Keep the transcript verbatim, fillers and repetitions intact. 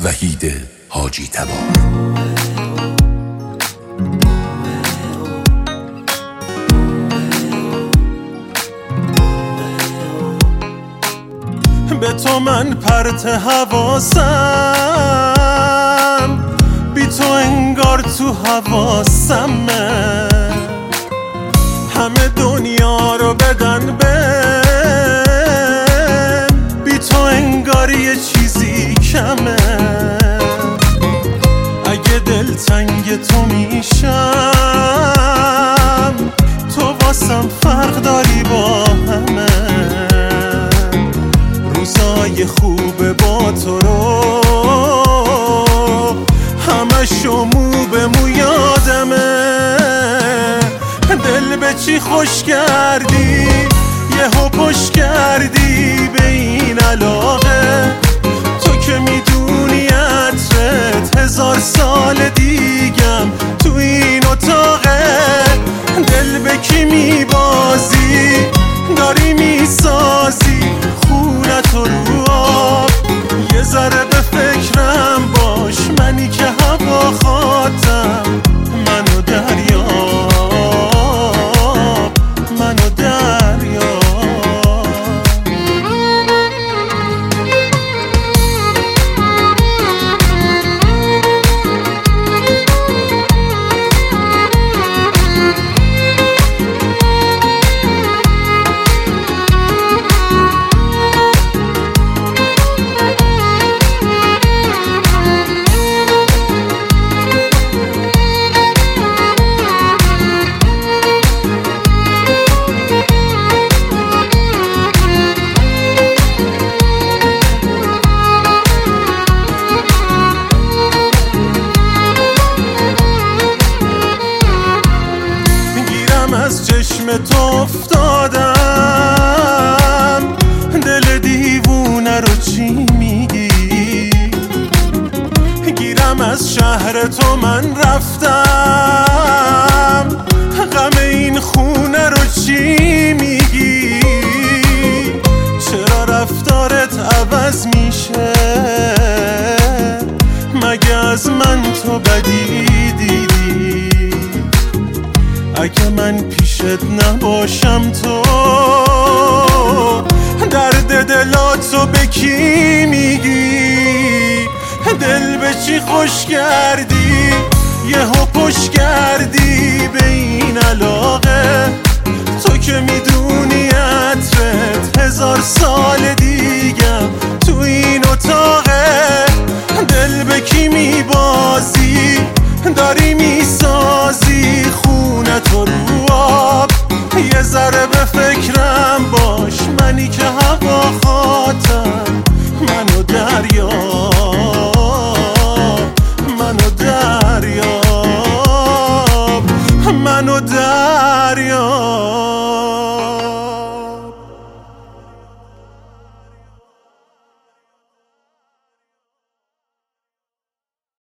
وحید حاجی تبار. به تو من پرت حواسم، بی تو انگار تو حواسمه. همه دنیا رو بدن به بی تو انگار یه چیزی کمه. اگه دلتنگ تو میشم، تو واسم فرق داری با همه. روزای خوب با تو رو همشو مو به مو یادمه. دل به چی خوش کردی، یهو پشت کردی به این علاقه. تو که میدونی عطرت هزار سال دیگم تو این اتاقه. دل به کی میبازی، داری میسازی خونت رو آب. یه ذره به فکرم باش، منی که هوا خواهدم. منو دریاب، منو دریاب. از چشم تو افتادم، دل دیوونه رو چی میگی؟ گیرم از شهر تو من رفتم، غم این خونه رو چی میگی؟ چرا رفتارت عوض میشه؟ مگه از من تو بدی دیدی؟ اگه من پیشت نباشم تو درد دلاتو به کی میگی؟ دل به چی خوش کردی، یهو پشت کردی به این علاقه. تو که میدونی عطرت هزار سال دیگم تو این اتاقه. دل به کی میبازی، داری میسازی خونت رو آب. یه ذره به فکرم باش، منی که هوا خواهدم.